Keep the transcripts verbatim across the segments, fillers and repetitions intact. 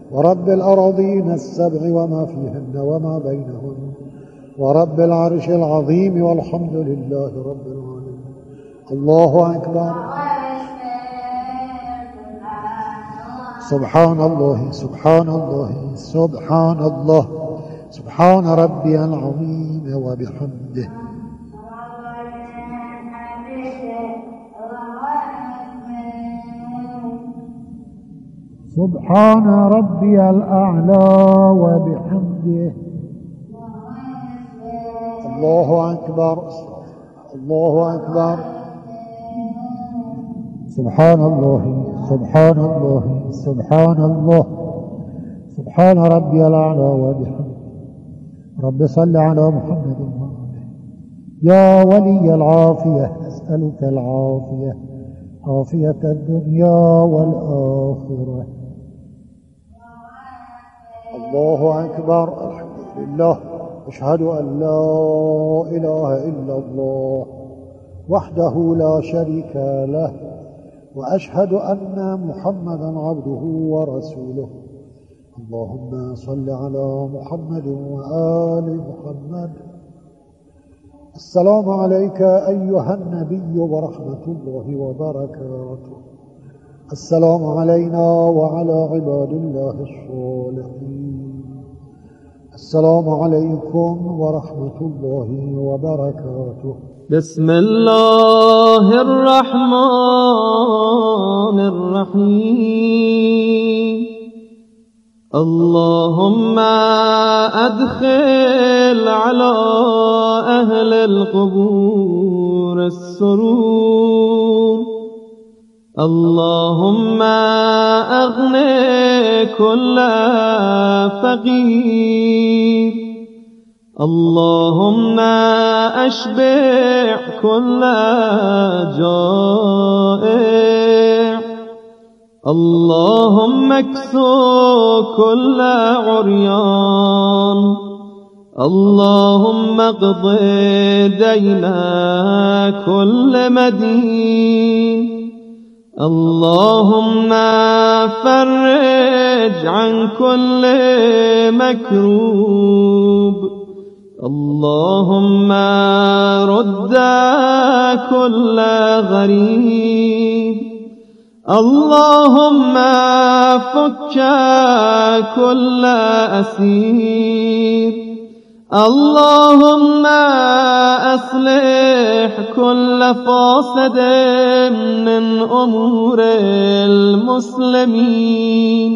ورب الأراضين السبع وما فيهن وما بينهن ورب العرش العظيم والحمد لله رب العالمين. الله أكبر. سبحان الله سبحان الله سبحان الله سبحان ربي العظيم وبحمده. سبحان ربي الأعلى وبحمده. الله أكبر الله أكبر. سبحان الله سبحان الله سبحان الله سبحان ربي الأعلى وبحمده. رب صل على محمد وآله. يا ولي العافية أسألك العافية عافية الدنيا والآخرة. الله أكبر. الحمد لله. أشهد أن لا إله إلا الله وحده لا شريك له وأشهد أن محمدا عبده ورسوله. اللهم صل على محمد وآل محمد. السلام عليك أيها النبي ورحمة الله وبركاته. السلام علينا وعلى عباد الله الصالحين. السلام عليكم ورحمة الله وبركاته. بسم الله الرحمن الرحيم. اللهم أدخل على أهل القبور السرور. اللهم أغني كل فقير. اللهم أشبع كل جائع. اللهم اكسو كل عريان. اللهم اقض دين كل مدين. اللهم فرج عن كل مكروب. اللهم رد كل غريب. اللهم فك كل أسير. اللهم أصلح كل فاسد من أمور المسلمين.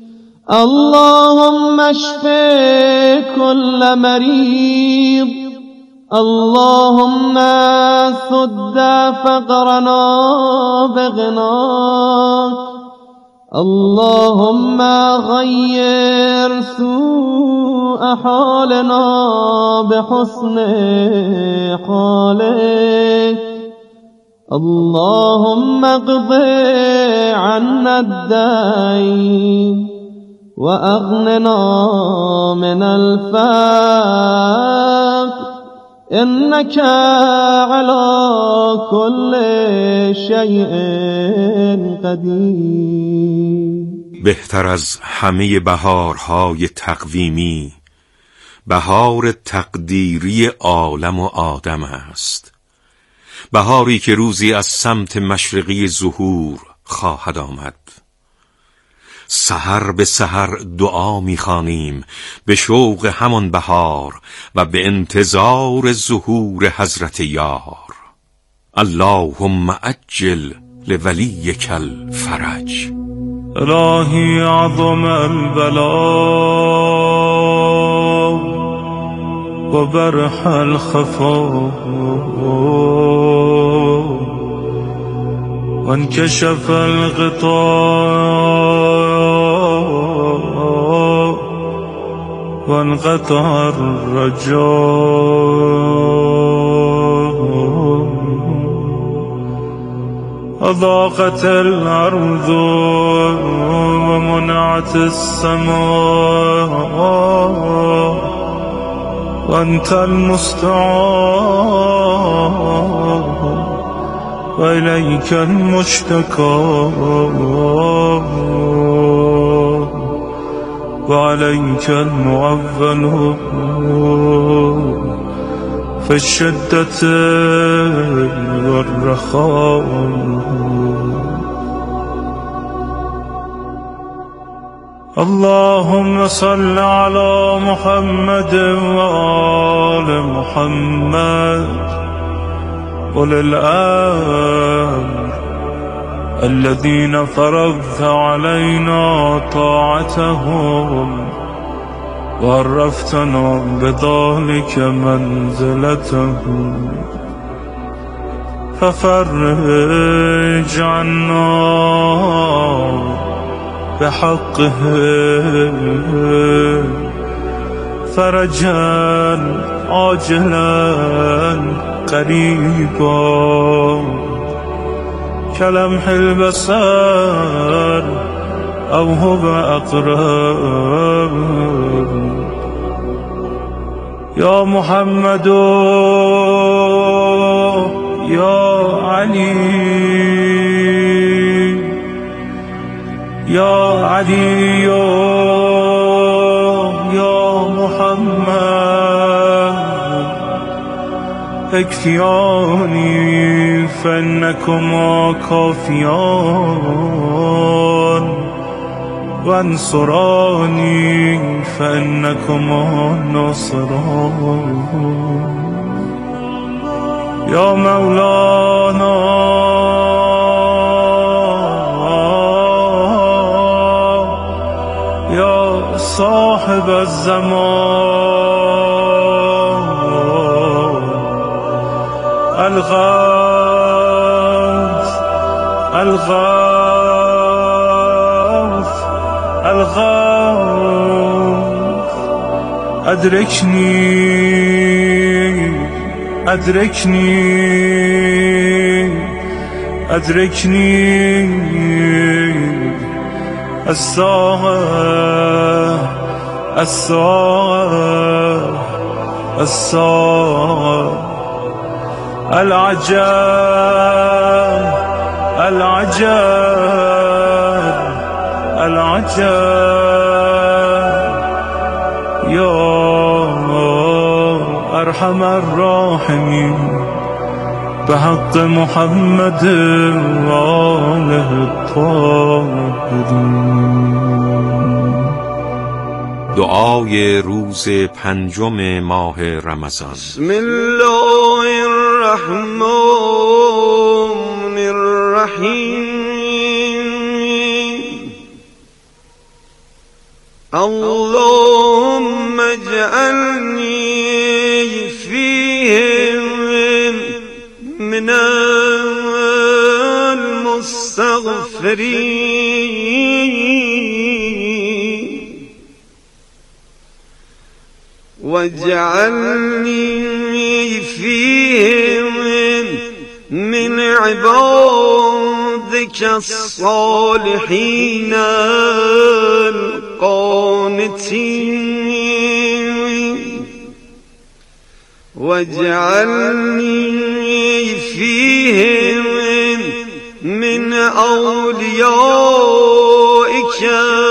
اللهم اشف كل مريض. اللهم سد فقرنا بغناك. اللهم غير سوء حالنا بحسن حالك. اللهم اقض عنا الدين وأغننا من الفقر إنك على كل شيء قدیر. بهتر از همه بهارهای تقویمی بهار تقدیری عالم و آدم است. بهاری که روزی از سمت مشرقی ظهور خواهد آمد. سحر به سحر دعا می‌خوانیم به شوق همان بهار و به انتظار ظهور حضرت یار. اللهم عجل لولیک الفرج. الهی عظم البلاء و برح الخفا و انکشف الغطاء و انقطع الرجاء. أضاقت الأرض ومنعت السماء وأنت المستعان وإليك المشتكى. وعليك المعول في الشدة والرخاء. اللهم صل على محمد وآل محمد أولي الأمر الذين فرضت علينا طاعتهم وعرفتنا بذلك منزلتهم، ففرج عنا بحقهم فرجا عاجلا قريبا كلمح البصر أو هو أقرب. يا محمد يا علي يا علي يا محمد اكفياني فإنكما كافيان وانصراني فإنكما ناصران. يا مولانا يا صاحب الزمان الغوث الغوث الغوث أدركني أدركني أدركني الساعة الساعة الساعة. العجب العجب العجب يا أرحم الراحمين بحق محمد وآله الطاهرين. دعای روز پنجم ماه رمضان. بسم الله الرحمن الرحیم. اللهم اجعلني فيهم من المستغفرين واجعلني فيهم من عبادك الصالحين القانتين واجعلني فيهم من أوليائك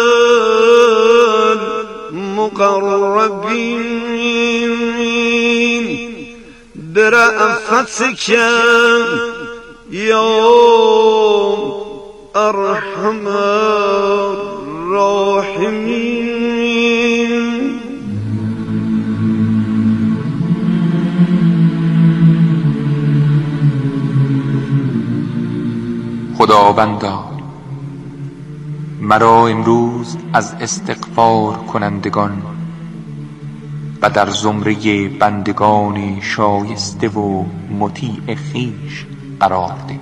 المقربين برأفتك يا أرحم الراحمين. خداوندا مرا امروز از استغفار کنندگان و در زمره بندگان شایسته و مطیع خویش قرار ده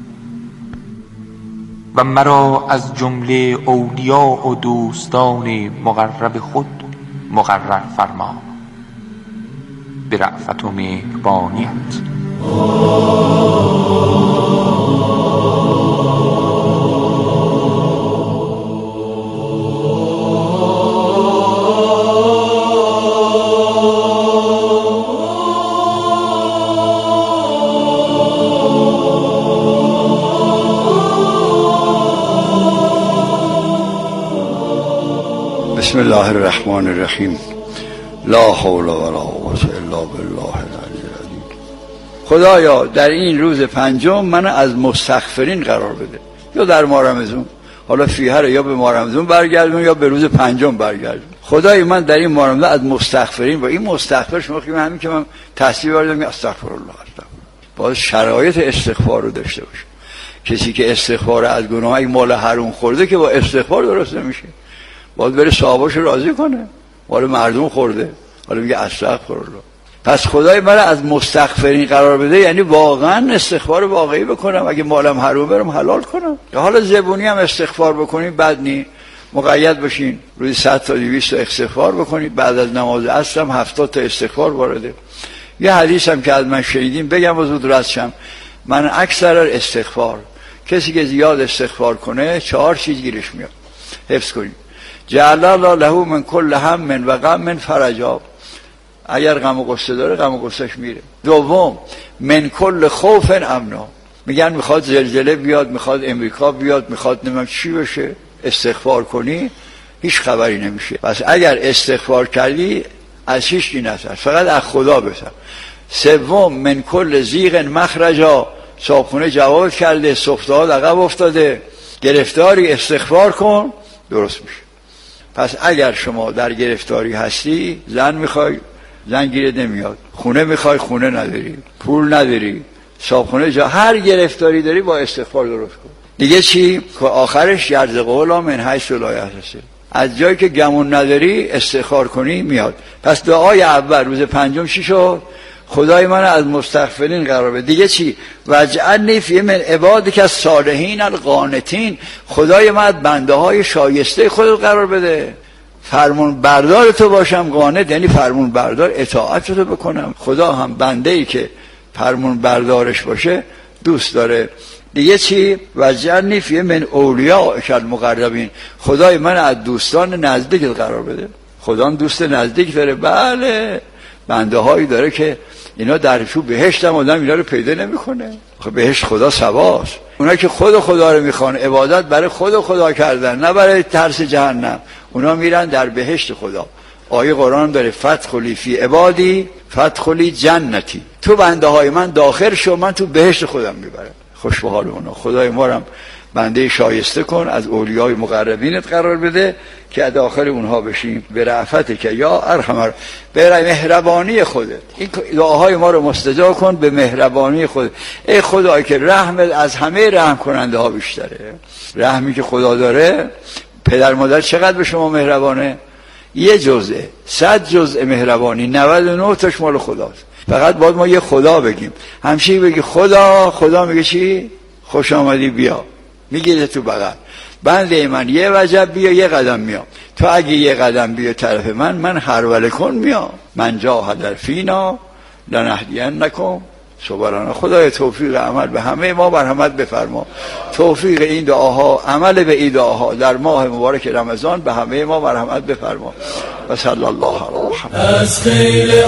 و مرا از جمله اولیا و دوستان مقرب خود مقرر فرما به رأفت و مهربانیت. بسم الله الرحمن الرحیم. لا حول ولا قوة الا بالله العلی العظیم. خدایا در این روز پنجم من از مستغفرین قرار بده، یا در ماه رمضان، حالا فیهر یا به ماه رمضان برگردون یا به روز پنجم برگردون. خدای من در این ماه رمضان از مستغفرین، و این مستغفر شما خیلی همین که من تصویر بردم استغفر الله استغفر، باید شرایط استغفار رو داشته باشه. کسی که استغفار از گناه های مال حرام خورده که با استغفار درست نمیشه، باید بره صاحباشو راضی کنه، مال مردم خورده حالا میگه استغفر الله. پس خدای من از مستغفرین قرار بده، یعنی واقعا استغفار واقعی بکنم، اگه مالم حرام برم حلال کنم. حالا زبونی هم استغفار بکنیم بد نی، مقید باشین روزی صد تا دویست تا استغفار بکنید، بعد از نماز عصر هم هفتاد تا استغفار وارده. یه حدیث هم که از من شنیدیم بگم و زود رد شم. من اکثر استغفار، کسی که زیاد استغفار کنه چهار چیز گیرش میاد، حفظ کنید. جعل الله له من کل هم و غم فرجا، اگر غم و غصه داره غم و غصهش میره. دوم، من کل خوف امنا، میگن میخواد زلزله بیاد، میخواد امریکا بیاد، میخواد نمیم چی بشه، استغفار کنی هیچ خبری نمیشه. پس اگر استغفار کردی از هیچ کی نترس، فقط از خدا بترس. سوم، من کل ضیق مخرجا، صابخونه جواب کرده، سفته‌ها عقب افتاده، گرفتاری، استغفار کن درست میشه. پس اگر شما در گرفتاری هستی، زن میخوای زن گیرت نمیاد، خونه میخوای خونه نداری، پول نداری، صابخونه جا، هر گرفتاری داری با استغفار درست کن. دیگه چی؟ که آخرش یرزق الله من حیث لا یحتسب، از جایی که گمون نداری استغفار کنی میاد. پس دعای اول روز پنجم چی شد؟ خدای من از مستغفرین قرار بده. دیگه چی؟ واجعلنی فی من عبادک الصالحین القانتین، خدای من از بنده های شایسته خودت قرار بده، فرمون بردار تو باشم. قانت یعنی فرمون بردار، اطاعت تو بکنم. خدا هم بنده ای که فرمون بردارش باشه دوست داره. دیگه چی؟ واجعلنی فی من اولیاءک المقربین، خدای من از دوستان نزدیک قرار بده. خدا دوست نزدیک داره، بله، بنده هایی داره که اینا در تو بهشت هم آدم اینا رو پیدا نمیکنه. خب بهشت خدا سواست. اونا که خود خدا رو میخوان، عبادت برای خود خدا کردن نه برای ترس جهنم، اونا میرن در بهشت خدا. آیه قرآن داره فادخلی فی عبادی فادخلی جنتی، تو بنده های من داخل شو، من تو بهشت خودم میبرم. خوش به حال اونا. خدای ما رو بنده شایسته کن، از اولیای مقربینت قرار بده که داخل اونها بشیم. به رأفت که یا ارحم، به مهربانی خودت این دعاهای ما رو مستجاب کن، به مهربانی خودت. ای خدای که رحمت از همه رحم کننده ها بیشتره. رحمی که خدا داره، پدر مادر چقدر به شما مهربانه، یه جزءه صد جزء مهربانی، نود و نه تاش مال خداست. فقط باید ما یه خدا بگیم. همشه بگی خدا، خدا میگه چی؟ خوش آمدی بیا، میگیره تو بغل، بنده من یه وجب بیا، یه قدم میام. تو اگه یه قدم بیا طرف من، من هرول کن میام. من جاهد فینا لنهدینکم سبلنا. خدای توفیق عمل به همه ما مرحمت بفرما. توفیق این دعاها، عمل به این دعاها در ماه مبارک رمضان به همه ما مرحمت بفرما. و صلی الله علی محمد. از خیل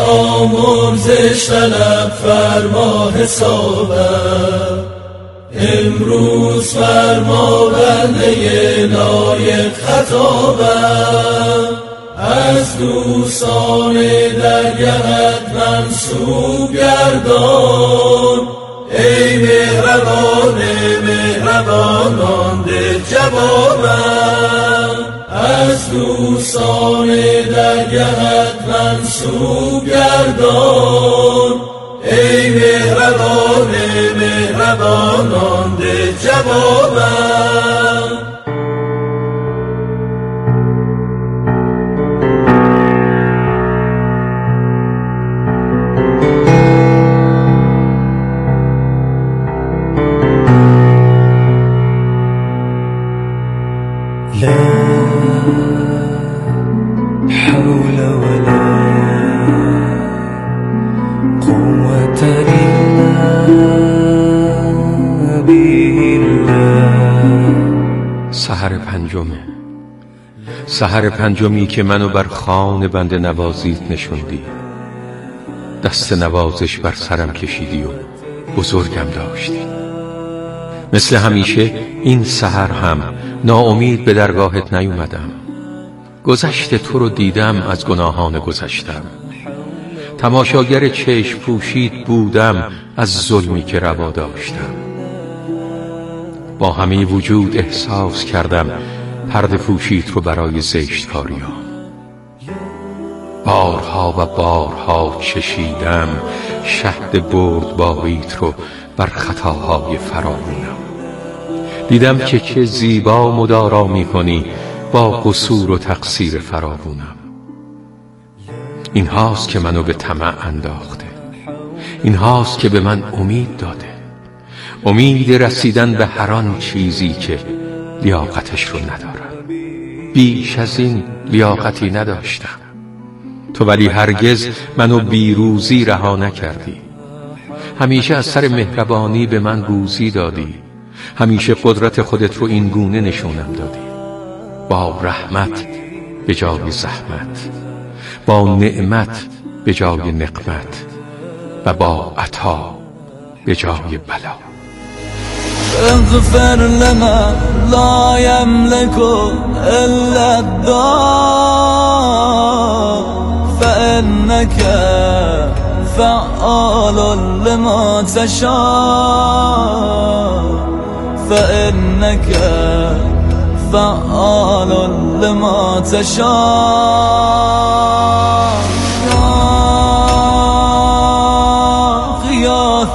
آمرزش طلب فرما حسابم، امروز فرما بنده لایق خطابم. از دوستان درگهت منصوب گردان، ای مهربان مهربانان دل جوابم. از دوستان درگهت منصوب گردان، ای مهربان مهربانان دل جوابم. سحر پنجمه، سحر پنجمی که منو بر خوان بنده نوازیت نشوندی، دست نوازش بر سرم کشیدی و بزرگم داشتی. مثل همیشه این سحر هم ناامید به درگاهت نیومدم، گذشت تو رو دیدم از گناهان گذشتم، تماشاگر چشم پوشید بودم از ظلمی که روا داشتم. با همه وجود احساس کردم پرده پوشید رو برای زشت کاریام. بارها و بارها چشیدم شهد بردباریت رو بر خطاهای فراوونم. دیدم که چه زیبا مدارا می کنی با قصور و تقصیر فراوونم. این هاست که منو به طمع انداخته، این هاست که به من امید داده، امید رسیدن به هر آن چیزی که لیاقتش رو ندارم. بیش از این لیاقتی نداشتم، تو ولی هرگز منو بیروزی رها نکردی. همیشه از سر مهربانی به من روزی دادی، همیشه قدرت خودت رو این گونه نشونم دادی، با رحمت به جای زحمت، با نعمت به جای نقمت و با عطا به جای بلا. اغفر لمن لا يملك الا الدار فانك فعال لما تشاء فانك فعال لما تشاء يا غياث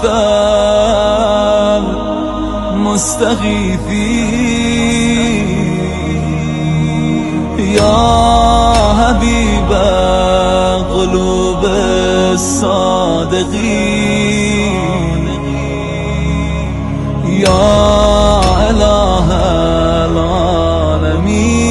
المستغيثين يا حبيب قلوب الصادقين يا إله العالمين.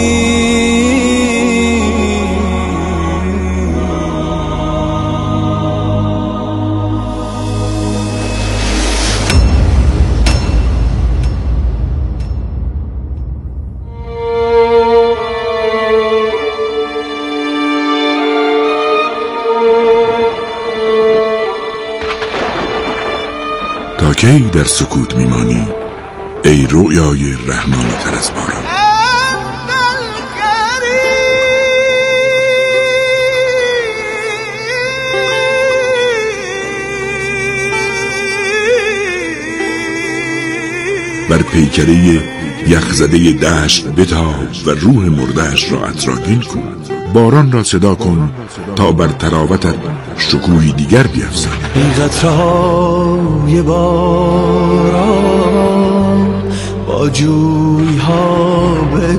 تا کی در سکوت میمانی ای رویای رحمانی تر از باران؟ بر پیکره یخزده دشت بتاب و روح مردهش را عطرآگین کن. باران را صدا کن تا بر تراوتت شکوهی دیگر بیفزن. ای قطره‌های باران با جوی‌ها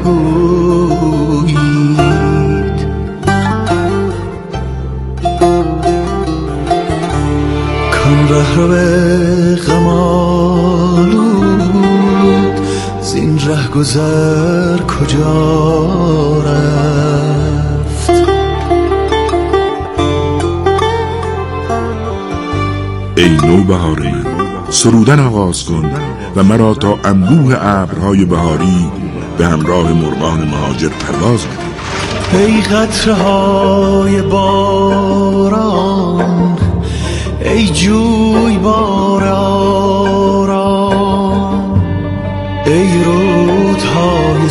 بگویید کن رهرو غم‌آلود زین ره گذر کجا رفت. ای نوبهار من سرودن آغاز کن و مرا تا انبوه ابرهای بهاری به همراه مرغان مهاجر پرواز بده. ای قطره‌های باران ای جویبار آرام ای رودهای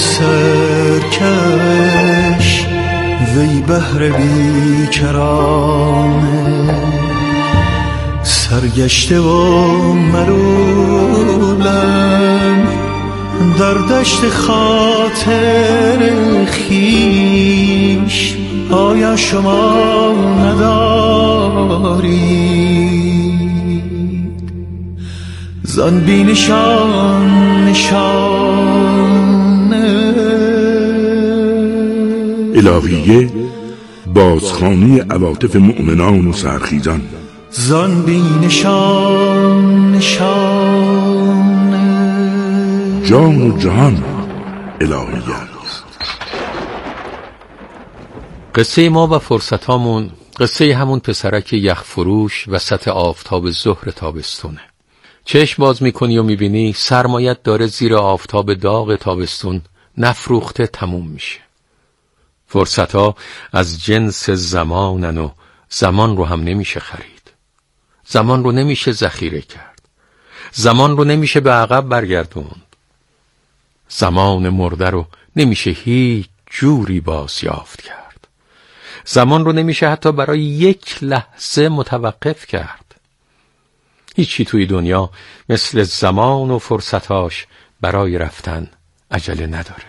سرکش وی بحر بیکرانه سرگشته و ملولم در دشت خاطر خویش. آیا شما ندارید زان بی نشان نشانه؟ الهیه بازخوانی عواطف مؤمنان و سرخیزان. زان بی نشان نشانه جان و جهان الهیه است. قصه ما و فرصتامون قصه همون پسرک یخفروش وسط آفتاب ظهر تابستونه. چشم باز میکنی و میبینی سرمایت داره زیر آفتاب داغ تابستون نفروخته تموم میشه. فرصتها از جنس زمانن و زمان رو هم نمیشه خرید. زمان رو نمیشه ذخیره کرد. زمان رو نمیشه به عقب برگردوند. زمان مرده رو نمیشه هیچ جوری بازیافت کرد. زمان رو نمیشه حتی برای یک لحظه متوقف کرد. هیچی توی دنیا مثل زمان و فرصتاش برای رفتن عجله نداره.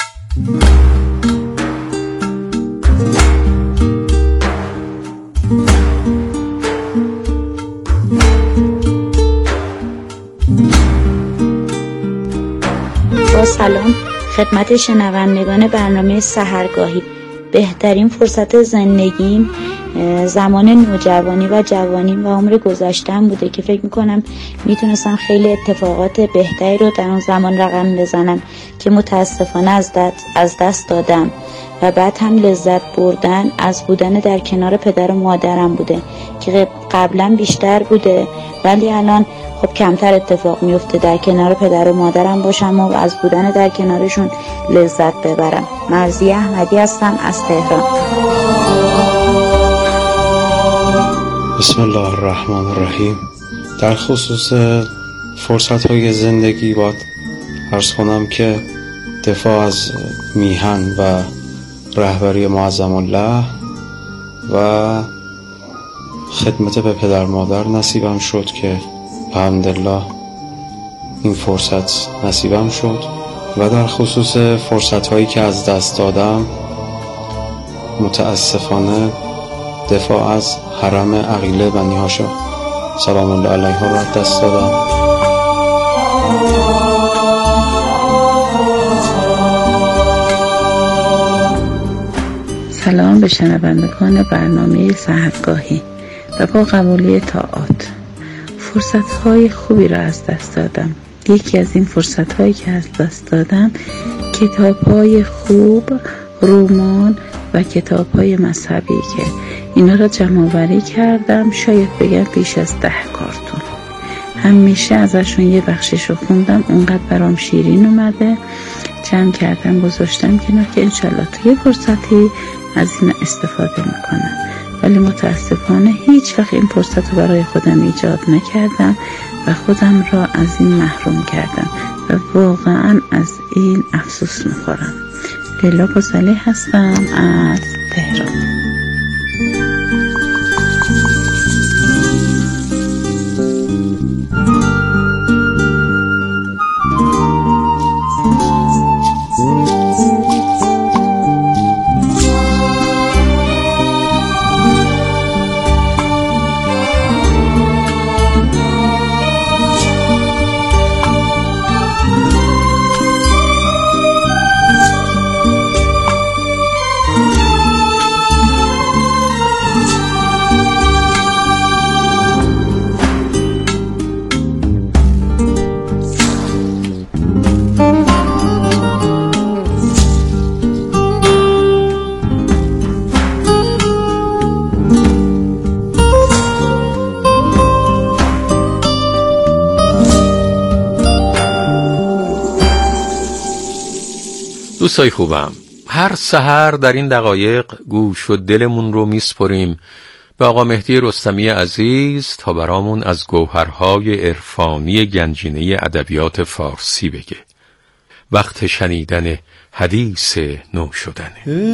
با سلام خدمت شنوندگان برنامه سحرگاهی. بهترین فرصت زندگیم زمان نوجوانی و جوانیم و عمر گذشتم بوده که فکر میکنم میتونستم خیلی اتفاقات بهتری رو در اون زمان رقم بزنم که متاسفانه از دست, از دست دادم و بعد هم لذت بردن از بودن در کنار پدر و مادرم بوده که قبلا بیشتر بوده، ولی الان خب کمتر اتفاق میفته در کنار پدر و مادرم باشم و از بودن در کنارشون لذت ببرم. مرضیه احمدی هستم از تهران. بسم الله الرحمن الرحیم. در خصوص فرصت های زندگی باید عرض کنم که دفاع از میهن و رهبری معظم الله و خدمت به پدر مادر نصیبم شد که الحمدلله این فرصت نصیبم شد. و در خصوص فرصت هایی که از دست دادم متاسفانه دفاع از حرم عقیله بنی هاشم سلام الله علیها را دست دادم. سلام به شنوندگان برنامه سحرگاهی و با قبولی طاعات. فرصت‌های خوبی را از دست دادم. یکی از این فرصت‌هایی که از دست دادم کتاب‌های خوب، رمان و کتاب‌های مذهبی که اینا را جمع‌آوری کردم، شاید بگم بیش از ده کارتون. همیشه ازشون یه بخشش رو خوندم، اونقدر برام شیرین اومده، جمع کردم گذاشتم کنار که انشالله توی فرصتی از این استفاده میکنم. ولی متاسفانه هیچ وقت این فرصت رو برای خودم ایجاد نکردم و خودم را از این محروم کردم و واقعا از این افسوس میخورم. لیلا گزلی هستم از تهران. دوستای خوبم، هر سحر در این دقایق گوش و دلمون رو میسپریم به آقا مهدی رستمی عزیز تا برامون از گوهرهای عرفانی گنجینه ادبیات فارسی بگه. وقت شنیدن حدیث نو شدنه.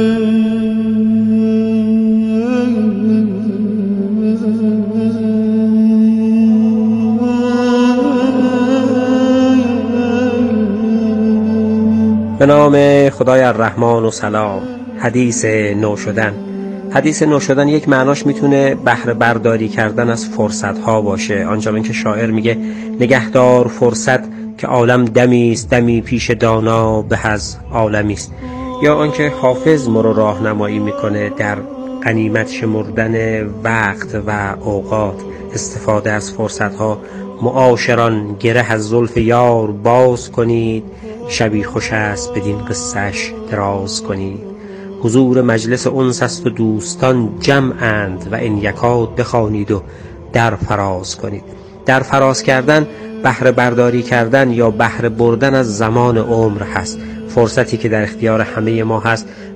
به نام خدای الرحمن و سلام. حدیث نو شدن. حدیث نو شدن یک معناش میتونه بهره برداری کردن از فرصت ها باشه. آنچنان که شاعر میگه نگهدار فرصت که عالم دمی است، دمی پیش دانا به از عالمی است. یا آنکه حافظ ما رو راهنمایی میکنه در غنیمت شمردن وقت و اوقات، استفاده از فرصت ها. معاشران گره از زلف یار باز کنید، شبی خوش است بدین قصهش دراز کنید. حضور مجلس انس است و دوستان جمعند و این یکاد بخوانید و در فراز کنید. در فراز کردن بهره برداری کردن یا بهره بردن از زمان عمر هست. فرصتی که در اختیار همه ما هست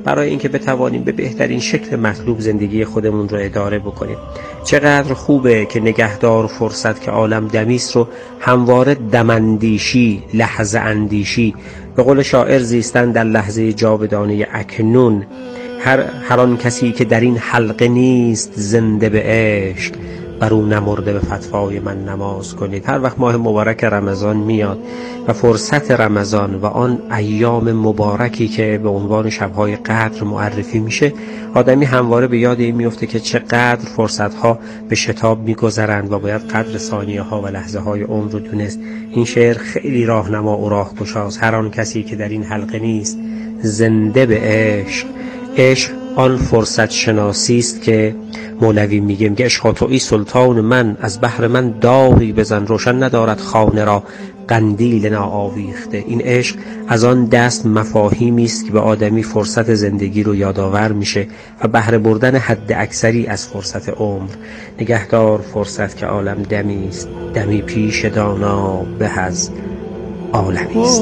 برای اینکه بتوانیم به بهترین شکل مطلوب زندگی خودمون رو اداره بکنیم. چقدر خوبه که نگهدار فرصت که عالم دمیست رو همواره دماندیشی، لحظه اندیشی، به قول شاعر زیستن در لحظه جاودانه اکنون. هر هر آن کسی که در این حلقه نیست زنده به عشق، بر او نمرده به فتوای من نماز کنید. هر وقت ماه مبارک رمضان میاد و فرصت رمضان و آن ایام مبارکی که به عنوان شبهای قدر معرفی میشه، آدمی همواره به یاد این میفته که چقدر فرصتها به شتاب میگذرند و باید قدر ثانیه ها و لحظه های عمر رو دونست. این شعر خیلی راهنما و راهگشاست. هر آن کسی که در این حلقه نیست زنده به عشق. عشق آن فرصت شناسی است که مولوی میگه میگه عشق تویی سلطان من، از بحر من داغی بزن، روشن ندارد خانه را قندیل ناآویخته. این عشق از آن دست مفاهیمی است که به آدمی فرصت زندگی رو یادآور میشه و بهره بردن حد اکثری از فرصت عمر. نگهدار فرصت که عالم دمی است، دمی پیش دانا به از عالمی است.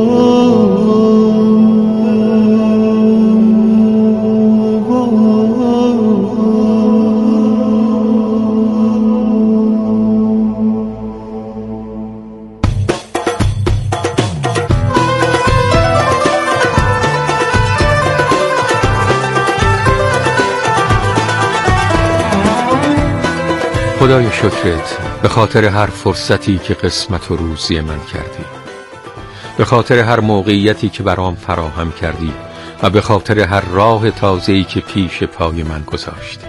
خدای شکرت به خاطر هر فرصتی که قسمت و روزی من کردی، به خاطر هر موقعیتی که برام فراهم کردی و به خاطر هر راه تازه‌ای که پیش پای من گذاشتی.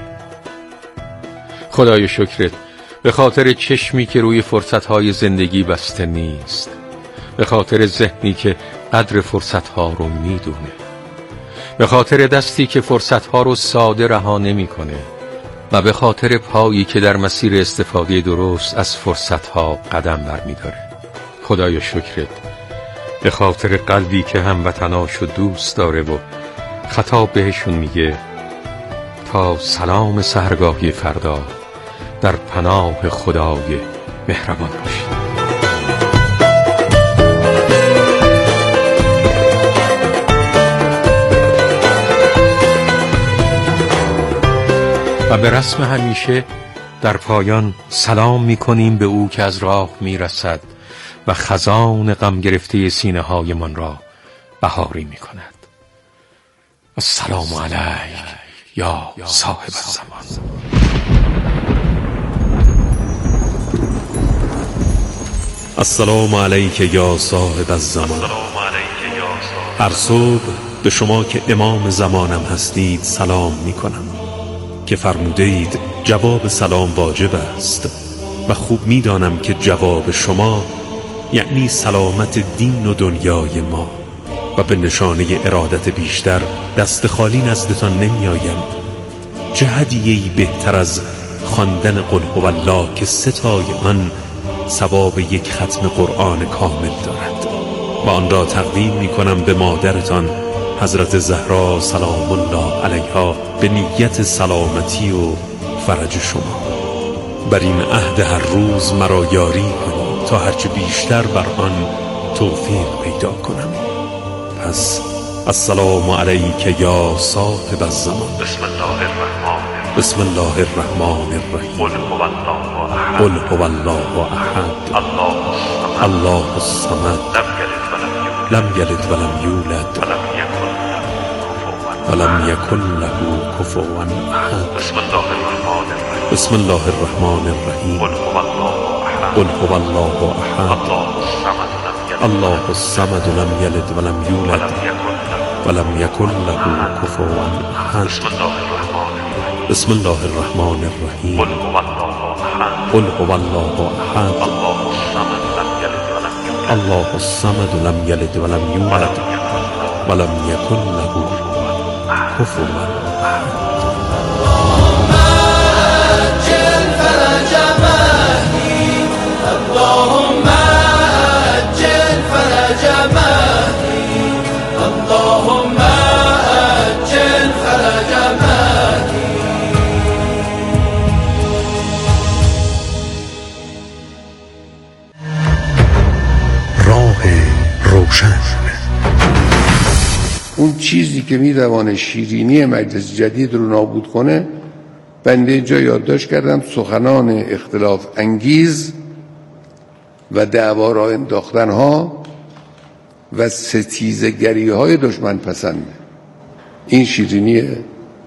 خدای شکرت به خاطر چشمی که روی فرصتهای زندگی بسته نیست، به خاطر ذهنی که قدر فرصتها رو میدونه، به خاطر دستی که فرصتها رو ساده رها نمی‌کنه و به خاطر پایی که در مسیر استفاده درست از فرصتها قدم برمی‌داره. خدای شکرت به خاطر قلبی که هموطناشو دوست داره و خطاب بهشون میگه تا سلام سحرگاهی فردا در پناه خدای مهربان باشید. و به رسم همیشه در پایان سلام می‌کنیم به او که از راه میرسد و خزان غم گرفته سینه های من را بهاری می‌کند. السلام علیک یا صاحب الزمان. السلام علیک یا صاحب الزمان. هر صبح به شما که امام زمانم هستید سلام می‌کنم که فرموده اید جواب سلام واجب است و خوب میدانم که جواب شما یعنی سلامت دین و دنیای ما و به نشانه ارادت بیشتر دست خالی نزدتان نمی آیم. چه هدیه‌ای بهتر از خواندن قل هو الله که ستای آن ثواب یک ختم قرآن کامل دارد و آن را تقدیم می کنم به مادرتان حضرت زهرا سلام الله علیها به نیت سلامتی و فرج شما. بر این عهد هر روز مرا یاری کنید تا هرچه بیشتر بر آن توفیق پیدا کنم. پس السلام علیک یا صاحب الزمان. بسم الله الرحمن بسم الله الرحمن الرحیم. قل هو الله احد الله الصمد لم یلد ولم یولد ولم یکن له کفوا احد. بسم الله الرحمن الرحیم. قل هو الله احد الله الصمد لم یلد ولم یولد ولم یکن له کفوا احد. بسم الله الرحمن الرحیم. قل هو الله احد الله الصمد لم یلد ولم یولد ولم یکن له کفوا احد. اللهم أجل فرج مهدي اللهم أجل فرج مهدي. راه روشن. اون چیزی چیزی که میتوانه شیرینی مجلس جدید رو نابود کنه، بنده جا یادداشت کردم سخنان اختلاف انگیز و دعوا را انداختن ها و ستیزگری های دشمن پسنده. این شیرینی